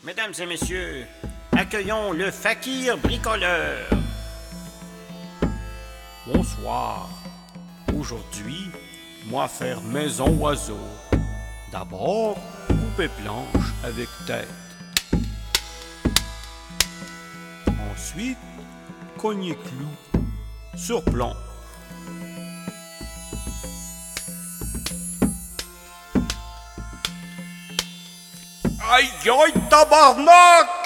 Mesdames et messieurs, accueillons le fakir bricoleur. Bonsoir. Aujourd'hui, moi faire maison oiseau. D'abord, couper planche avec tête. Ensuite, cogner clou sur plomb. Aïe aïe tabarnak!